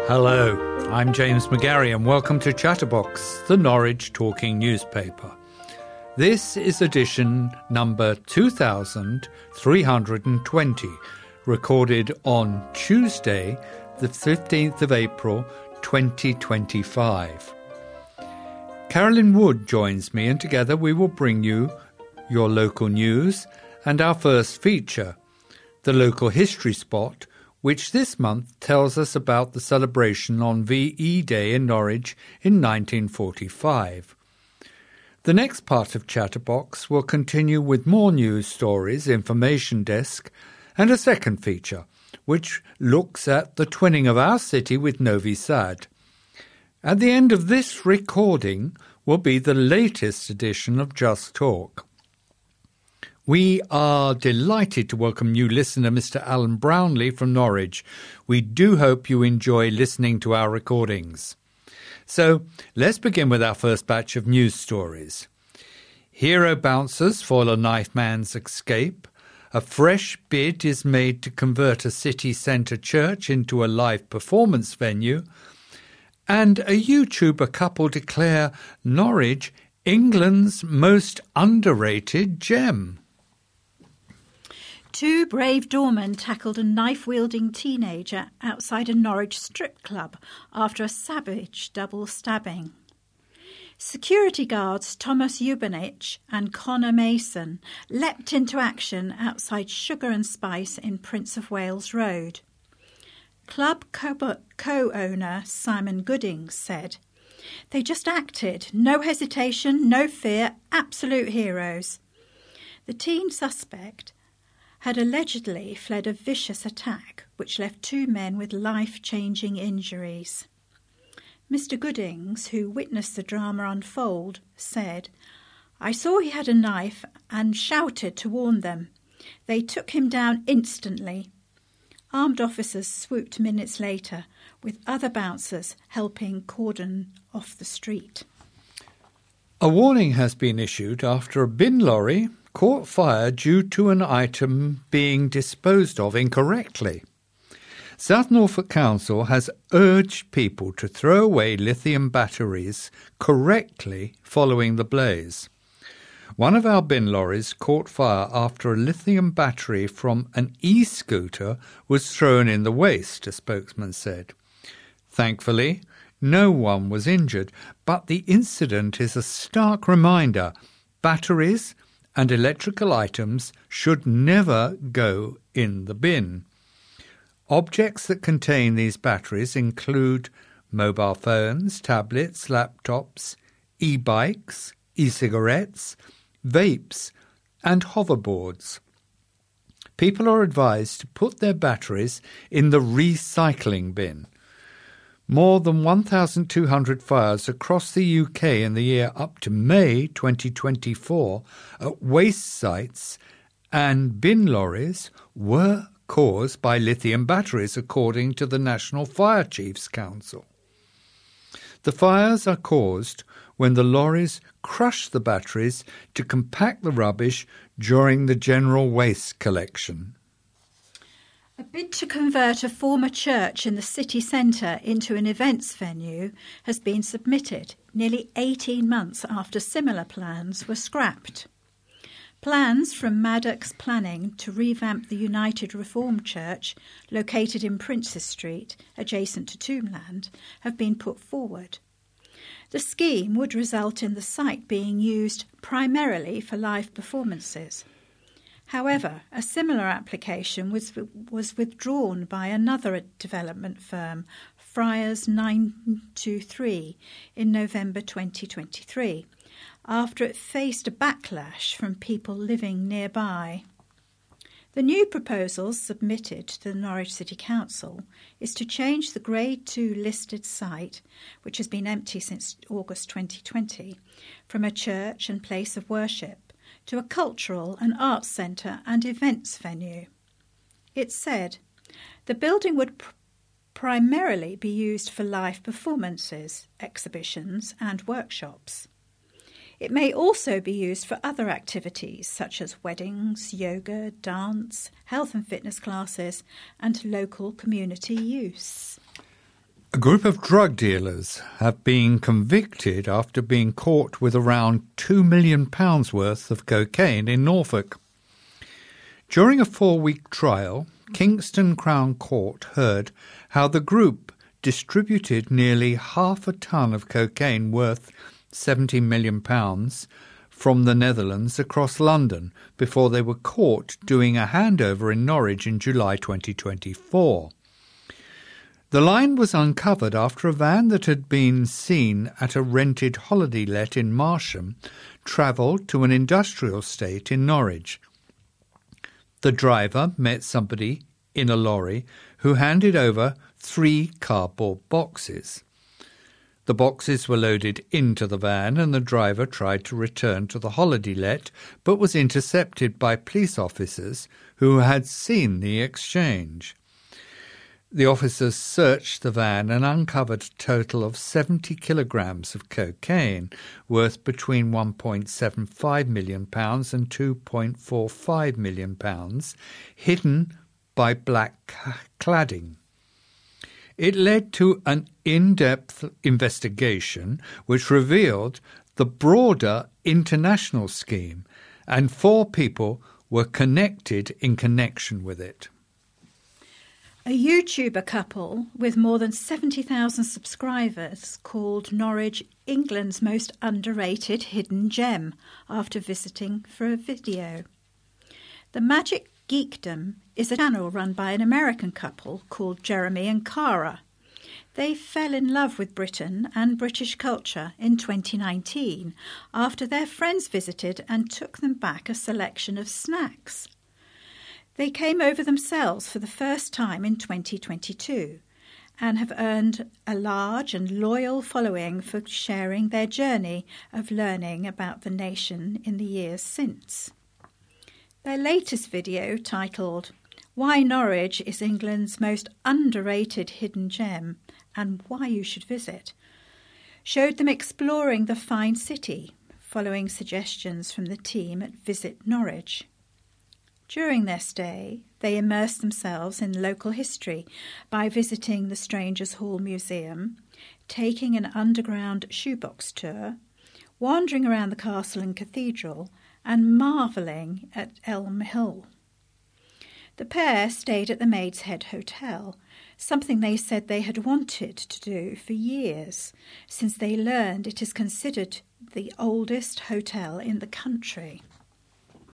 Hello, I'm James McGarry and welcome to Chatterbox, the Norwich Talking newspaper. This is edition number 2320, recorded on Tuesday, the 15th of April, 2025. Carolyn Wood joins me and together we will bring you your local news and our first feature, the local history spot, which this month tells us about the celebration on VE Day in Norwich in 1945. The next part of Chatterbox will continue with more news stories, information desk, and a second feature, which looks at the twinning of our city with Novi Sad. At the end of this recording will be the latest edition of Just Talk. We are delighted to welcome new listener Mr. Alan Brownlee from Norwich. We do hope you enjoy listening to our recordings. So let's begin with our first batch of news stories. Hero bouncers foil a knife man's escape. A fresh bid is made to convert a city centre church into a live performance venue. And a YouTuber couple declare Norwich England's most underrated gem. Two brave doormen tackled a knife-wielding teenager outside a Norwich strip club after a savage double stabbing. Security guards Thomas Eubanich and Connor Mason leapt into action outside Sugar and Spice in Prince of Wales Road. Club co-owner Simon Goodings said, "They just acted, no hesitation, no fear, absolute heroes." The teen suspect had allegedly fled a vicious attack which left two men with life-changing injuries. Mr. Goodings, who witnessed the drama unfold, said, "I saw he had a knife and shouted to warn them. They took him down instantly. Armed officers swooped minutes later, with other bouncers helping cordon off the street." A warning has been issued after a bin lorry caught fire due to an item being disposed of incorrectly. South Norfolk Council has urged people to throw away lithium batteries correctly following the blaze. One of our bin lorries caught fire after a lithium battery from an e-scooter was thrown in the waste, a spokesman said. Thankfully, no one was injured, but the incident is a stark reminder batteries and electrical items should never go in the bin. Objects that contain these batteries include mobile phones, tablets, laptops, e-bikes, e-cigarettes, vapes, and hoverboards. People are advised to put their batteries in the recycling bin. More than 1,200 fires across the UK in the year up to May 2024 at waste sites and bin lorries were caused by lithium batteries, according to the National Fire Chiefs Council. The fires are caused when the lorries crush the batteries to compact the rubbish during the general waste collection. A bid to convert a former church in the city centre into an events venue has been submitted nearly 18 months after similar plans were scrapped. Plans from Maddox Planning to revamp the United Reformed Church, located in Princes Street, adjacent to Tombland, have been put forward. The scheme would result in the site being used primarily for live performances. However, a similar application was withdrawn by another development firm, Friars 923, in November 2023, after it faced a backlash from people living nearby. The new proposals submitted to the Norwich City Council is to change the Grade 2 listed site, which has been empty since August 2020, from a church and place of worship to a cultural and arts centre and events venue. It said, the building would primarily be used for live performances, exhibitions and workshops. It may also be used for other activities such as weddings, yoga, dance, health and fitness classes and local community use. A group of drug dealers have been convicted after being caught with around £2 million worth of cocaine in Norfolk. During a 4-week trial, Kingston Crown Court heard how the group distributed nearly half a ton of cocaine worth £70 million from the Netherlands across London before they were caught doing a handover in Norwich in July 2024. The line was uncovered after a van that had been seen at a rented holiday let in Marsham travelled to an industrial estate in Norwich. The driver met somebody in a lorry who handed over 3 cardboard boxes. The boxes were loaded into the van and the driver tried to return to the holiday let but was intercepted by police officers who had seen the exchange. The officers searched the van and uncovered a total of 70 kilograms of cocaine, worth between £1.75 million and £2.45 million, hidden by black cladding. It led to an in-depth investigation which revealed the broader international scheme, and 4 people were connected in connection with it. A YouTuber couple with more than 70,000 subscribers called Norwich England's most underrated hidden gem after visiting for a video. The Magic Geekdom is a channel run by an American couple called Jeremy and Cara. They fell in love with Britain and British culture in 2019 after their friends visited and took them back a selection of snacks. They came over themselves for the first time in 2022 and have earned a large and loyal following for sharing their journey of learning about the nation in the years since. Their latest video, titled "Why Norwich is England's Most Underrated Hidden Gem and Why You Should Visit," showed them exploring the fine city, following suggestions from the team at Visit Norwich. During their stay, they immersed themselves in local history by visiting the Strangers' Hall Museum, taking an underground shoebox tour, wandering around the castle and cathedral, and marvelling at Elm Hill. The pair stayed at the Maid's Head Hotel, something they said they had wanted to do for years, since they learned it is considered the oldest hotel in the country.